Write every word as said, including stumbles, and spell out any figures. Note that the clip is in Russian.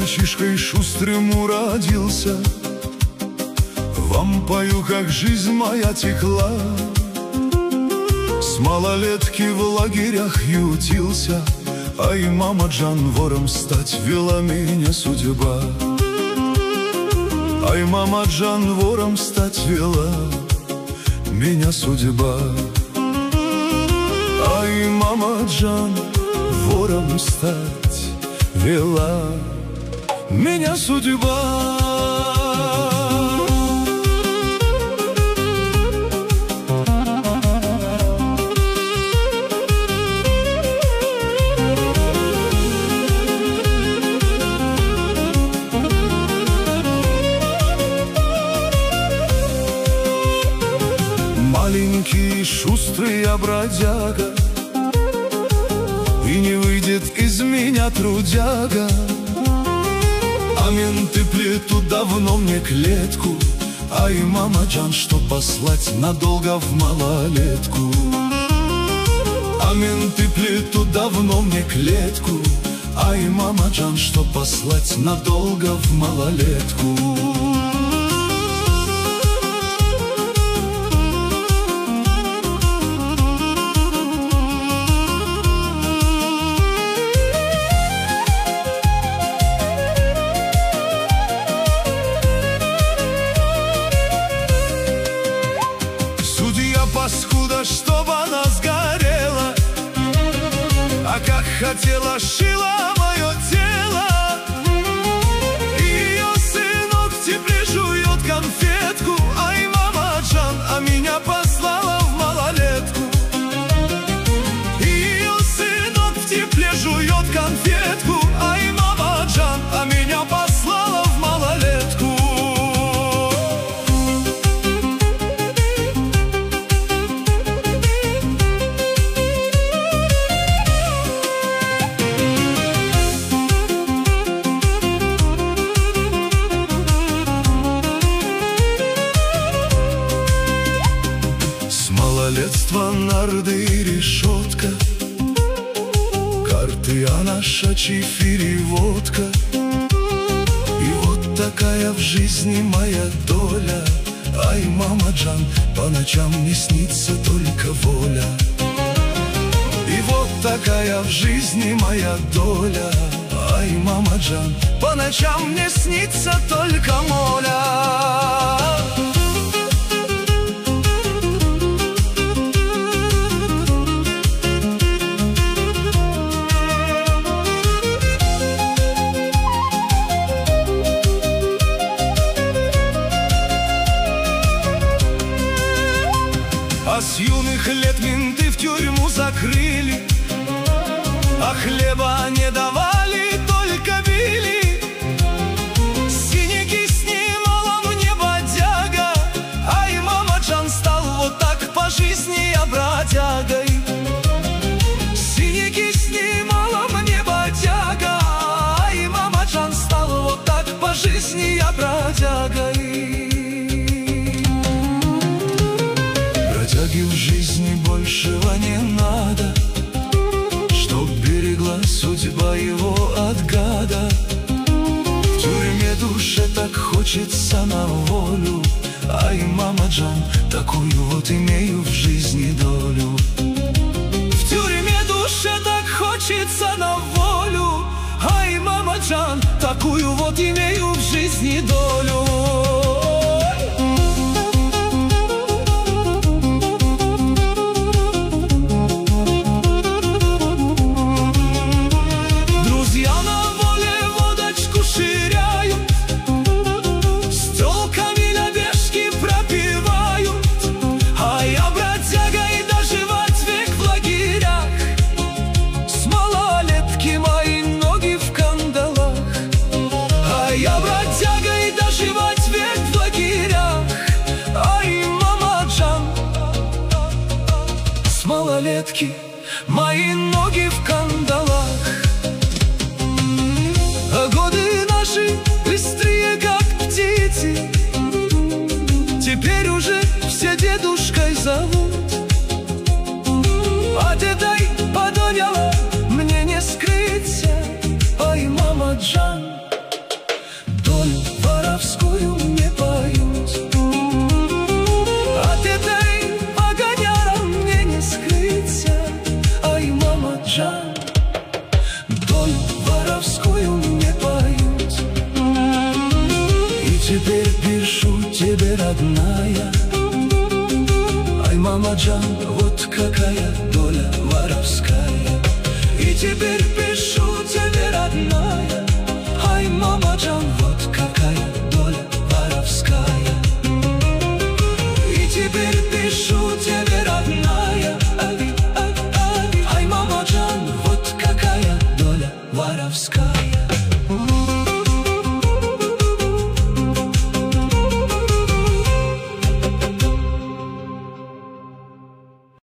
мальчишкой шустрым уродился. Вам пою, как жизнь моя текла. С малолетки в лагерях ютился, ай, мама Джан, вором стать вела меня судьба. Ай, мама Джан, вором стать вела меня судьба. Ай, мама Джан, вором стать вела меня судьба. Маленький шустрый я бродяга, и не выйдет из меня трудяга. А менты плетут давно мне клетку, ай, мама Джан, что послать надолго в малолетку. А менты плетут давно мне клетку, ай, мама Джан, что послать надолго в малолетку. Паскуда, чтоб она сгорела, а как хотела, шила мое тело. И ее сынок в тепле жует конфетку, ай, мама Джан, а меня послала в малолетку. И ее сынок в тепле жует конфетку, ай, мама Джан, а меня послала в малолетку. Малолетство, нарды и решетка, карты, а наша чифири водка. И вот такая в жизни моя доля, ай, мама Джан, по ночам мне снится только воля. И вот такая в жизни моя доля, ай, мама Джан, по ночам мне снится только моля. А с юных лет менты в тюрьму закрыли, а хлеба не давали, только били. Синяки снимала мне бодяга, ай, мама Джан, стал вот так по жизни я бродягой. Синяки снимала мне бодяга, ай, мама Джан, стал вот так по жизни я бродягой. Бродяге в жизни большего не надо, чтоб берегла судьба его от гада. В тюрьме душе так хочется на волю, ай, мама Джан, такую вот имею в жизни долю. В тюрьме душе так хочется на волю, ай, мама Джан, такую вот имею в жизни долю. Пропивают, а я бродяга и доживать родная. Ай, мама Джан, вот какая доля воровская. И тебе